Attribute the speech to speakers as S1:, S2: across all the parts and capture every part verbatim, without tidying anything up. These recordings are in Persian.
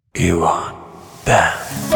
S1: ایوان بند.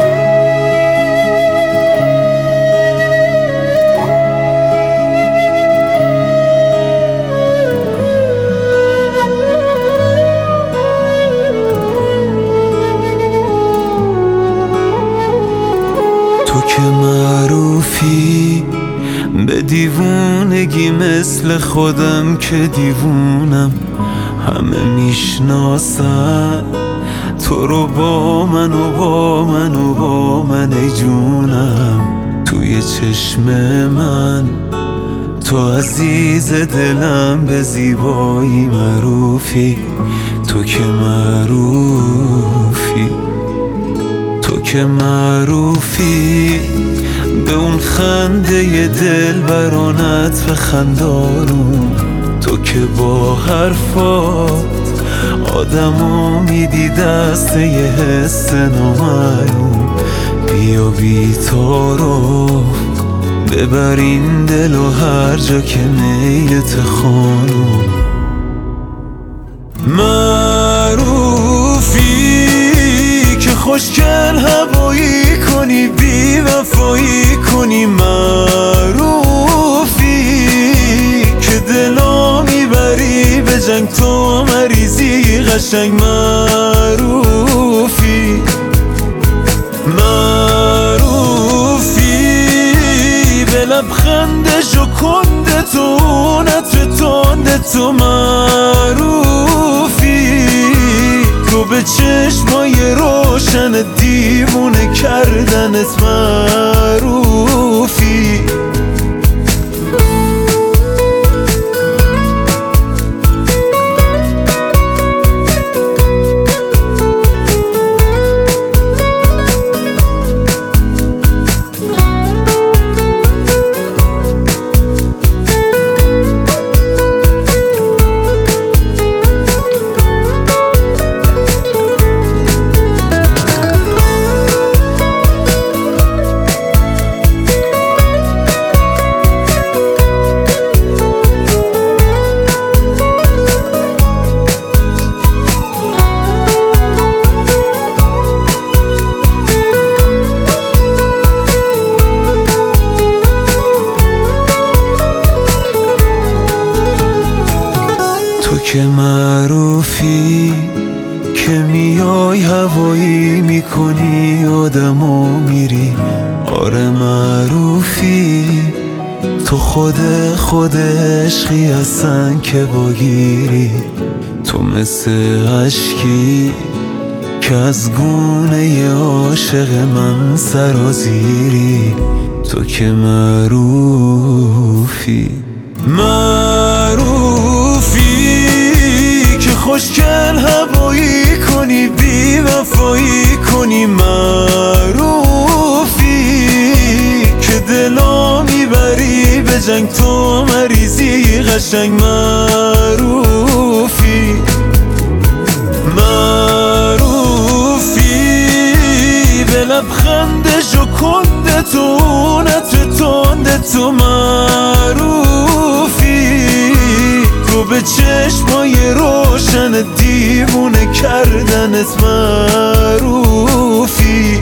S1: تو که معروفی به دیوونگی مثل خودم که دیوونم، همه میشناسن تو رو با من و با من و با من ای جونم. توی چشم من تو عزیز دلم، به زیبایی معروفی. تو که معروفی تو که معروفی به اون خنده دل برانت و خندانون. تو که با حرفات آدمو میدی دست یه حس نامعلوم. بیا بی تعارف ببر این دل و هر جا که میلت خانم. معروفی که خوشگل هوایی کنی، بی وفایی کنی. معروفی که دلا میبری به جنگ، تو مریضی قشنگ. معروفی معروفی به لبخند ژوکنده تو، نطر تنده تو. معروفی تو به چشمای روشن دیوونه کردنت. معروفی که معروفی که میای هوایی میکنی آدمو میری. آره معروفی تو خود خود عشقی هستن که باگیری. تو مثل عشقی که از گونه عاشق من سرازیری. تو که معروفی معروفی خوشگل هوایی کنی، بی وفایی کنی. معروفی که دلا میبری به جنگ، تو مریضی قشنگ. معروفی معروفی به لبخند ژوکنده تو، نطر تنده تو. معروفی تو به چشمای روشن دیوونه کردنت. معروفی